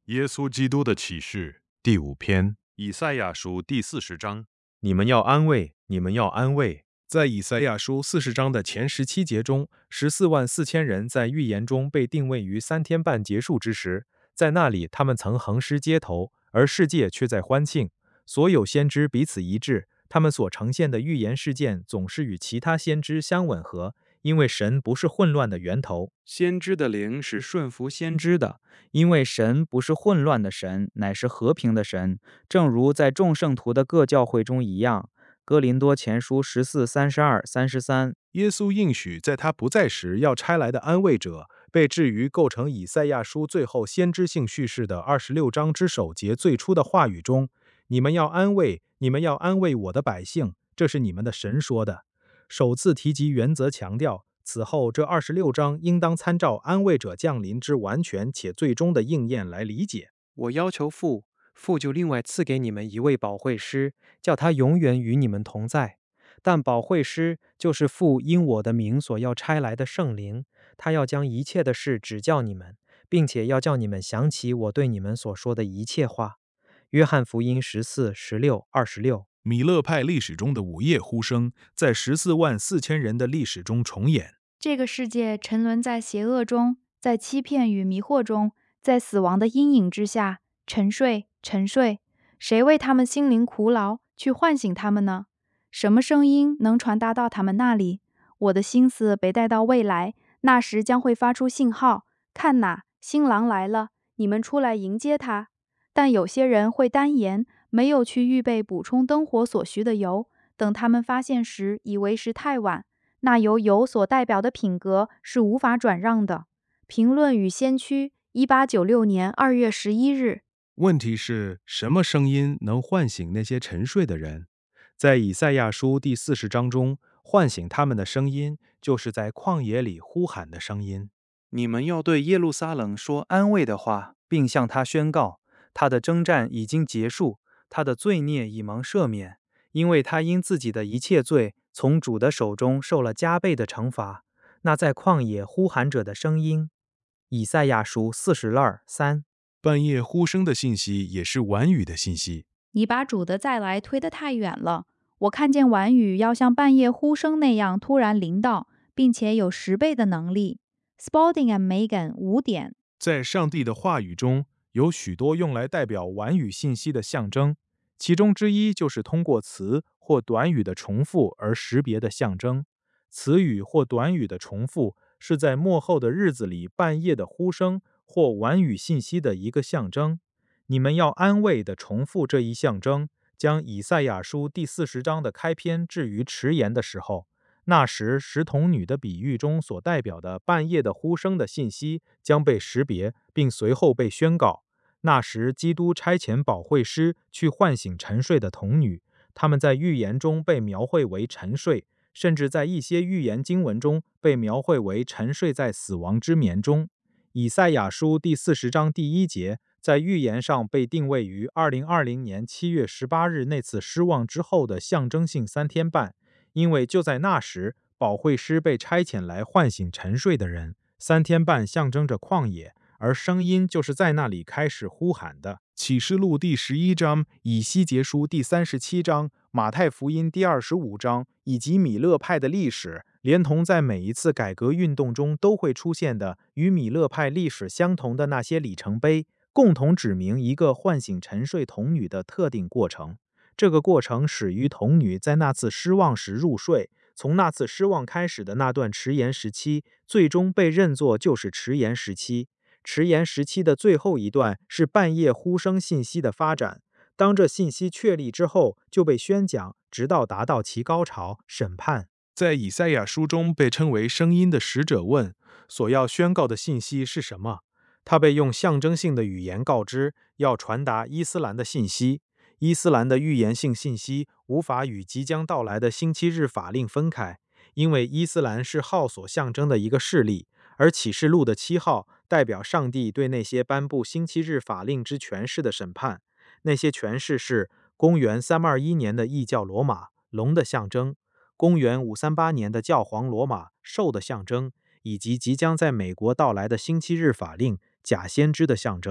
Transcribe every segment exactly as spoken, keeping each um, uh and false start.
耶稣基督的启示第五篇，以赛亚书第四十章。你们要安慰，你们要安慰。在以赛亚书四十章的前十七节中，十四万四千人在预言中被定位于三天半结束之时，在那里他们曾横尸街头，而世界却在欢庆。所有先知彼此一致，他们所呈现的预言事件总是与其他先知相吻合，因为神不是混乱的源头。 先知的灵是顺服先知的，因为神不是混乱的神，乃是和平的神，正如在众圣徒的各教会中一样。哥林多前书十四、三十二、三十三。 耶稣应许在他不在时要差来的安慰者，被置于构成以赛亚书最后先知性叙事的二十六章之首节最初的话语中：你们要安慰，你们要安慰我的百姓，这是你们的神说的。首次提及原则强调，此后这二十六章应当参照安慰者降临之完全且最终的应验来理解。 我要求父，父就另外赐给你们一位保惠师，叫他永远与你们同在。但保惠师就是父因我的名所要差来的圣灵，他要将一切的事指教你们，并且要叫你们想起我对你们所说的一切话。约翰福音十四、十六、二十六。 米勒派历史中的午夜呼声，在十四万四千人的历史中重演。 这个世界沉沦在邪恶中，在欺骗与迷惑中，在死亡的阴影之下，沉睡，沉睡。谁为他们心灵苦劳，去唤醒他们呢？什么声音能传达到他们那里？我的心思被带到未来，那时将会发出信号，看哪，新郎来了，你们出来迎接他。但有些人会单言，没有去预备补充灯火所需的油，等他们发现时，以为是太晚。那由油所代表的品格是无法转让的。评论与先驱，一八九六年二月十一日。 问题是什么声音能唤醒那些沉睡的人？在以赛亚书第四十章中，唤醒他们的声音，就是在旷野里呼喊的声音。 你们要对耶路撒冷说安慰的话，并向他宣告，他的征战已经结束，他的罪孽已蒙赦免，因为他因自己的一切罪，从主的手中受了加倍的惩罚。那在旷野呼喊者的声音，以赛亚书四十二、三。 半夜呼声的信息也是晚雨的信息。 你把主的再来推得太远了。我看见晚雨要像半夜呼声那样突然临到，并且有十倍的能力。Spalding and Megan 五点。 在上帝的话语中，有许多用来代表晚雨信息的象征，其中之一就是通过词或短语的重复而识别的象征。词语或短语的重复是在末后的日子里半夜的呼声或晚雨信息的一个象征。你们要安慰地重复这一象征，将以赛亚书第四十章的开篇置于迟延的时候，那时十童女的比喻中所代表的半夜的呼声的信息将被识别，并随后被宣告。那时基督差遣保惠师去唤醒沉睡的童女，他们在预言中被描绘为沉睡，甚至在一些预言经文中被描绘为沉睡在死亡之眠中。以赛亚书第四十章第一节在预言上被定位于二零二零年七月十八日那次失望之后的象征性三天半，因为就在那时，保惠师被差遣来唤醒沉睡的人。三天半象征着旷野，而声音就是在那里开始呼喊的。启示录第十一章、以西结书第三十七章、马太福音第二十五章以及米勒派的历史，连同在每一次改革运动中都会出现的与米勒派历史相同的那些里程碑，共同指明一个唤醒沉睡童女的特定过程。这个过程始于童女在那次失望时入睡，从那次失望开始的那段迟延时期，最终被认作就是迟延时期。迟延时期的最后一段是半夜呼声信息的发展，当这信息确立之后，就被宣讲，直到达到其高潮——审判。在以赛亚书中被称为声音的使者问，所要宣告的信息是什么？他被用象征性的语言告知，要传达伊斯兰的信息。伊斯兰的预言性信息无法与即将到来的星期日法令分开，因为伊斯兰是号所象征的一个势力，而启示录的七号代表上帝对那些颁布星期日法令之权势的审判。那些权势是公元三二一年的异教罗马，龙的象征；公元五三八年的教皇罗马，兽的象征，以及即将在美国到来的星期日法令，假先知的象征。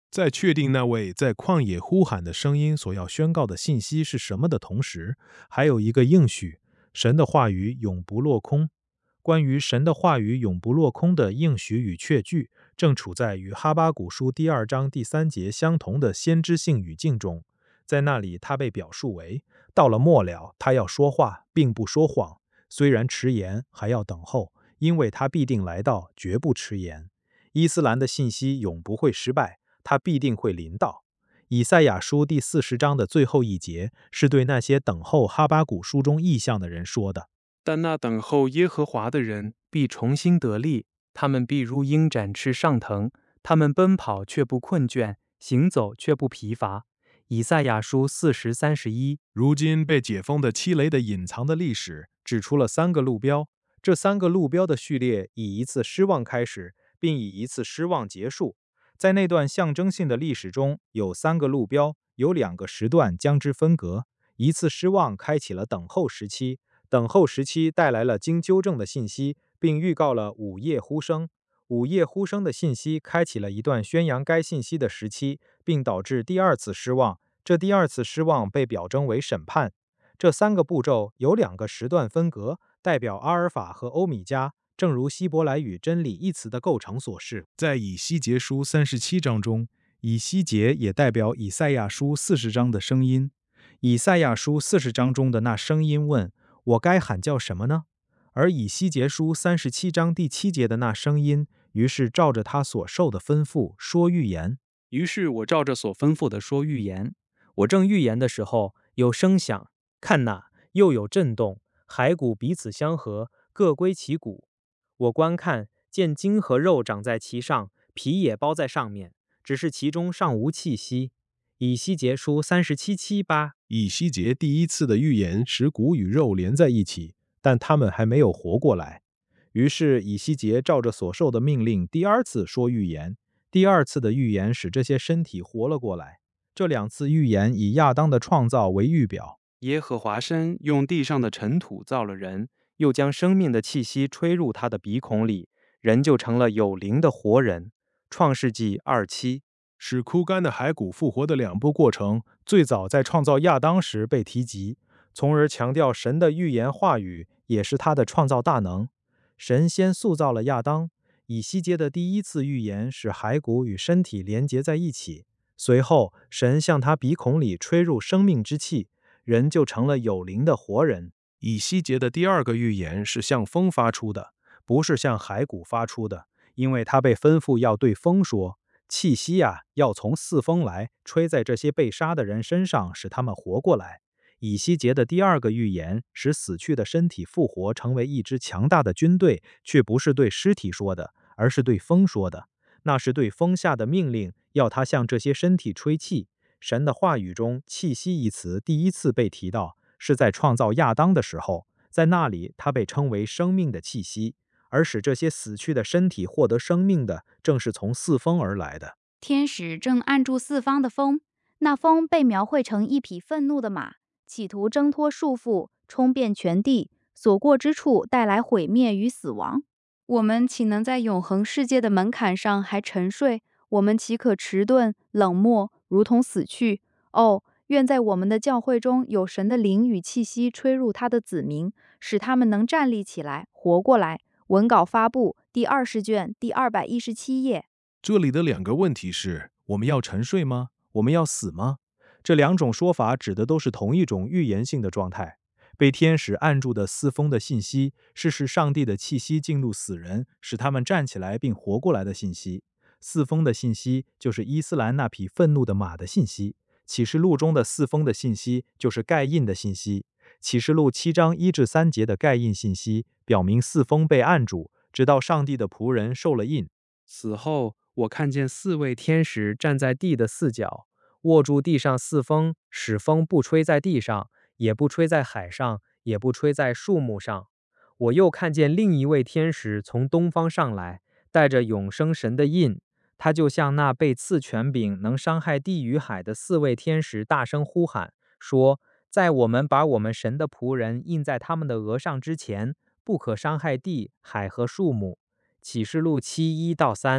在确定那位在旷野呼喊的声音所要宣告的信息是什么的同时，还有一个应许：神的话语永不落空。关于神的话语永不落空的应许与确据，正处在与哈巴谷书第二章第三节相同的先知性语境中。在那里，他被表述为：到了末了，他要说话，并不说谎；虽然迟延，还要等候，因为他必定来到，绝不迟延。伊斯兰的信息永不会失败，它必定会临到。以赛亚书第四十章的最后一节是对那些等候哈巴谷书中异象的人说的。 但那等候耶和华的人必重新得力，他们必如鹰展翅上腾，他们奔跑却不困倦，行走却不疲乏。以赛亚书四十三十一。 如今被解封的七雷的隐藏的历史指出了三个路标，这三个路标的序列以一次失望开始，并以一次失望结束。在那段象征性的历史中，有三个路标，有两个时段将之分隔。一次失望开启了等候时期，等候时期带来了经纠正的信息，并预告了午夜呼声。午夜呼声的信息开启了一段宣扬该信息的时期，并导致第二次失望。这第二次失望被表征为审判。这三个步骤有两个时段分隔，代表阿尔法和欧米伽，正如希伯来语真理一词的构成所示。在以西结书三十七章中，以西结也代表以赛亚书四十章的声音。以赛亚书四十章中的那声音问：我该喊叫什么呢？而以西结书三十七章第七节的那声音，于是照着他所受的吩咐说预言。 于是我照着所吩咐的说预言。我正预言的时候，有声响，看哪，又有震动，骸骨彼此相合，各归其骨。我观看，见筋和肉长在其上，皮也包在上面，只是其中尚无气息。以西结书三十七七八。 以西结第一次的预言使骨与肉连在一起，但他们还没有活过来。于是以西结照着所受的命令，第二次说预言。第二次的预言使这些身体活了过来。这两次预言以亚当的创造为预表。 耶和华神用地上的尘土造了人，又将生命的气息吹入他的鼻孔里，人就成了有灵的活人。创世纪二七。 使枯干的骸骨复活的两步过程，最早在创造亚当时被提及，从而强调神的预言话语也是他的创造大能。神先塑造了亚当，以西结的第一次预言使骸骨与身体连结在一起，随后神向他鼻孔里吹入生命之气，人就成了有灵的活人。以西结的第二个预言是向风发出的，不是向骸骨发出的，因为他被吩咐要对风说：气息啊，要从四风来，吹在这些被杀的人身上，使他们活过来。以西结的第二个预言使死去的身体复活，成为一支强大的军队，却不是对尸体说的，而是对风说的。那是对风下的命令，要他向这些身体吹气。神的话语中，气息一词第一次被提到，是在创造亚当的时候，在那里它被称为生命的气息。而使这些死去的身体获得生命的，正是从四风而来的。 天使正按住四方的风，那风被描绘成一匹愤怒的马，企图挣脱束缚，冲遍全地，所过之处带来毁灭与死亡。我们岂能在永恒世界的门槛上还沉睡？我们岂可迟钝、冷漠，如同死去？哦，愿在我们的教会中有神的灵与气息吹入他的子民，使他们能站立起来，活过来。文稿发布，第二十卷，第二百一十七页。 这里的两个问题是：我们要沉睡吗？我们要死吗？这两种说法指的都是同一种预言性的状态。被天使按住的四风的信息，是使上帝的气息进入死人，使他们站起来并活过来的信息。四风的信息就是伊斯兰那匹愤怒的马的信息。启示录中的四风的信息就是盖印的信息。启示录七章一至三节的盖印信息表明四风被按住，直到上帝的仆人受了印。 死后，我看见四位天使站在地的四角，握住地上四风，使风不吹在地上，也不吹在海上，也不吹在树木上。我又看见另一位天使从东方上来，带着永生神的印，他就像那被赐权柄能伤害地与海的四位天使大声呼喊，说：在我们把我们神的仆人印在他们的额上之前，不可伤害地、海和树木。启示录七一到三。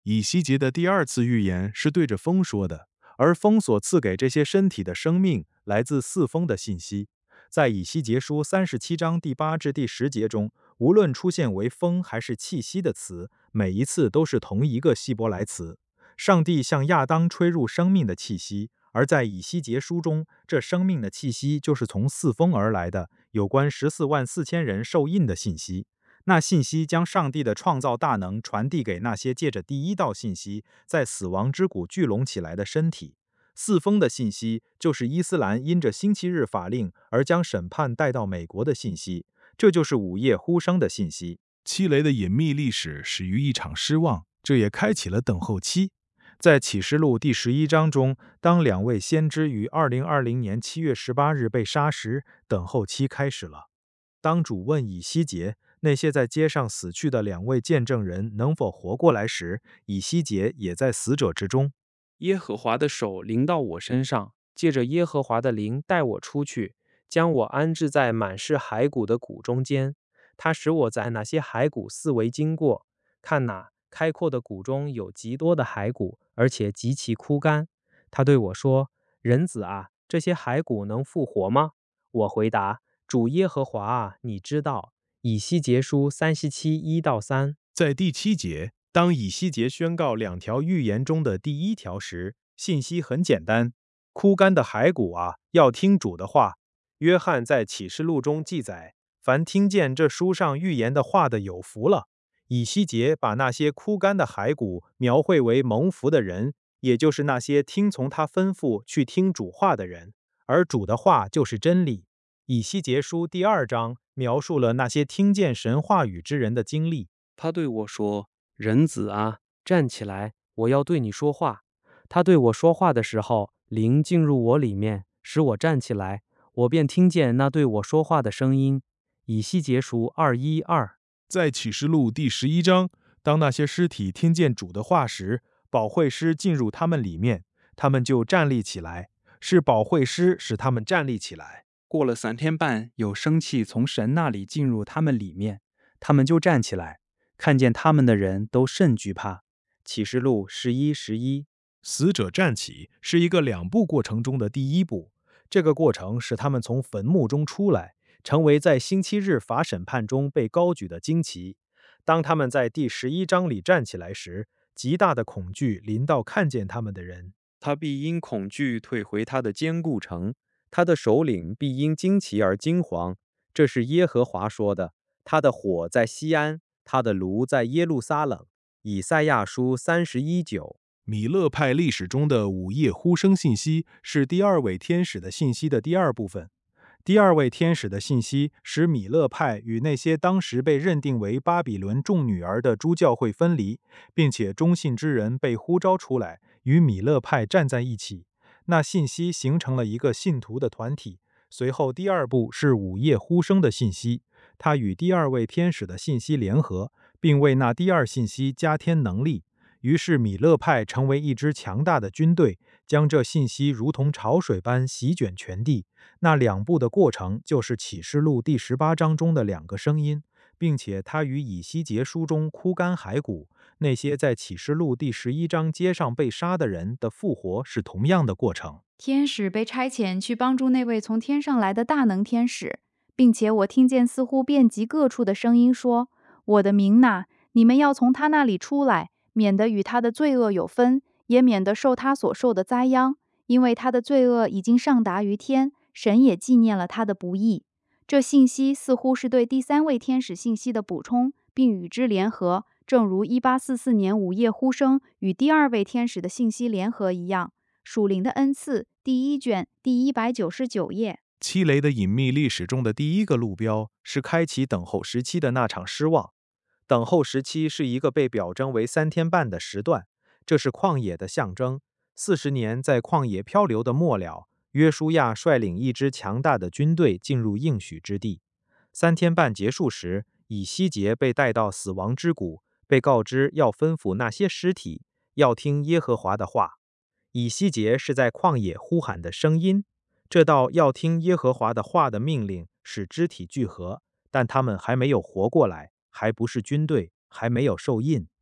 以西结的第二次预言是对着风说的，而风所赐给这些身体的生命来自四风的信息。在以西结书三十七章第八至第十节中，无论出现为风还是气息的词，每一次都是同一个希伯来词。上帝向亚当吹入生命的气息，而在以西结书中，这生命的气息就是从四风而来的，有关十四万四千人受印的信息。那信息将上帝的创造大能传递给那些借着第一道信息在死亡之谷聚拢起来的身体。四风的信息就是伊斯兰因着星期日法令而将审判带到美国的信息，这就是午夜呼声的信息。七雷的隐秘历史始于一场失望，这也开启了等候期。在启示录第十一章中，当两位先知于二零二零年七月十八日被杀时，等候期开始了。当主问以西结那些在街上死去的两位见证人能否活过来时，以西结也在死者之中。 耶和华的手临到我身上，借着耶和华的灵带我出去，将我安置在满是骸骨的谷中间。他使我在那些骸骨四围经过，看哪，开阔的谷中有极多的骸骨，而且极其枯干。他对我说：人子啊，这些骸骨能复活吗？我回答：主耶和华啊，你知道。以西结书三十七一到三。 在第七节，当以西结宣告两条预言中的第一条时，信息很简单：枯干的骸骨啊，要听主的话。约翰在启示录中记载，凡听见这书上预言的话的有福了。以西结把那些枯干的骸骨描绘为蒙福的人，也就是那些听从他吩咐去听主话的人，而主的话就是真理。以西结书第二章描述了那些听见神话语之人的经历。 他对我说：人子啊，站起来，我要对你说话。他对我说话的时候，灵进入我里面，使我站起来，我便听见那对我说话的声音。以西结书二一二。 在启示录第十一章，当那些尸体听见主的话时，保惠师进入他们里面，他们就站立起来，是保惠师使他们站立起来。 过了三天半，有生气从神那里进入他们里面，他们就站起来，看见他们的人都甚惧怕。启示录十一十一。 死者站起是一个两步过程中的第一步，这个过程使他们从坟墓中出来，成为在星期日法审判中被高举的旌旗。当他们在第十一章里站起来时，极大的恐惧临到看见他们的人， 他必因恐惧退回他的坚固城，他的首领必因惊奇而惊惶。这是耶和华说的。他的火在西安，他的炉在耶路撒冷。以赛亚书三十一九。 米勒派历史中的午夜呼声信息是第二位天使的信息的第二部分。第二位天使的信息使米勒派与那些当时被认定为巴比伦众女儿的诸教会分离，并且忠信之人被呼召出来，与米勒派站在一起。那信息形成了一个信徒的团体。随后第二步是午夜呼声的信息，它与第二位天使的信息联合，并为那第二信息加添能力。于是米勒派成为一支强大的军队，将这信息如同潮水般席卷全地。那两步的过程就是启示录第十八章中的两个声音，并且它与以西结书中枯干骸骨，那些在启示录第十一章街上被杀的人的复活是同样的过程。 天使被差遣去帮助那位从天上来的大能天使，并且我听见似乎遍及各处的声音说：我的民哪，你们要从他那里出来，免得与他的罪恶有分，也免得受他所受的灾殃，因为他的罪恶已经上达于天，神也纪念了他的不义。这信息似乎是对第三位天使信息的补充，并与之联合，正如一八四四年午夜呼声与第二位天使的信息联合一样。属灵的恩赐第一卷第一百九十九页。 七雷的隐秘历史中的第一个路标是开启等候时期的那场失望。等候时期是一个被表征为三天半的时段，这是旷野的象征。四十年在旷野漂流的末了，约书亚率领一支强大的军队进入应许之地。三天半结束时，以西结被带到死亡之谷，被告知要吩咐那些尸体要听耶和华的话。以西结是在旷野呼喊的声音，这道要听耶和华的话的命令使肢体聚合，但他们还没有活过来，还不是军队，还没有受印。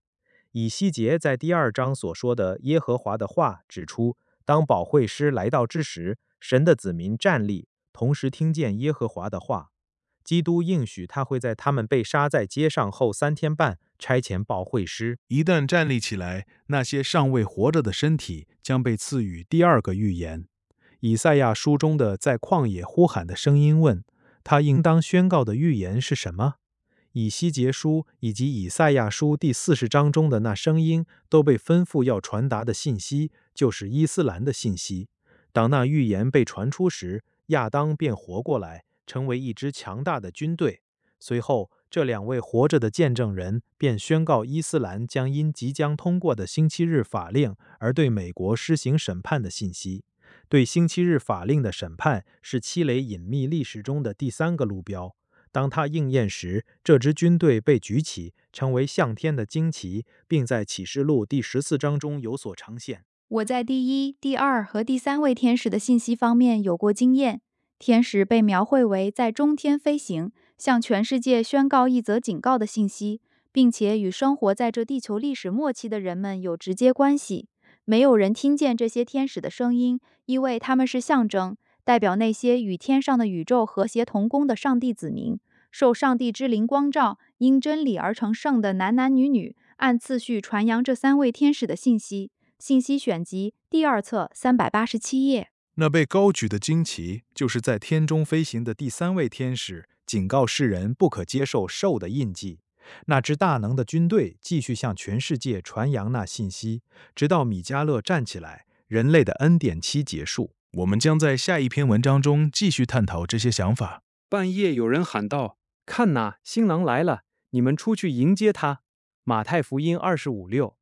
以西结在第二章所说的耶和华的话指出，当保惠师来到之时，神的子民站立，同时听见耶和华的话。基督应许他会在他们被杀在街上后三天半差遣保惠师。 一旦站立起来，那些尚未活着的身体将被赐予第二个预言。以赛亚书中的在旷野呼喊的声音问，他应当宣告的预言是什么？以西结书以及以赛亚书第四十章中的那声音都被吩咐要传达的信息，就是伊斯兰的信息。当那预言被传出时，亚当便活过来，成为一支强大的军队。随后，这两位活着的见证人便宣告伊斯兰将因即将通过的星期日法令而对美国施行审判的信息。对星期日法令的审判是七雷隐秘历史中的第三个路标。当它应验时，这支军队被举起，成为向天的旌旗，并在启示录第十四章中有所呈现。 我在第一、第二和第三位天使的信息方面有过经验。天使被描绘为在中天飞行，向全世界宣告一则警告的信息，并且与生活在这地球历史末期的人们有直接关系。没有人听见这些天使的声音，因为他们是象征，代表那些与天上的宇宙和谐同工的上帝子民，受上帝之灵光照，因真理而成圣的男男女女，按次序传扬这三位天使的信息。信息选集第二册三百八十七页。 那被高举的旌旗，就是在天中飞行的第三位天使，警告世人不可接受兽的印记。那支大能的军队继续向全世界传扬那信息，直到米迦勒站起来，人类的恩典期结束。我们将在下一篇文章中继续探讨这些想法。 半夜有人喊道：“看哪，新郎来了，你们出去迎接他。”马太福音二十五六。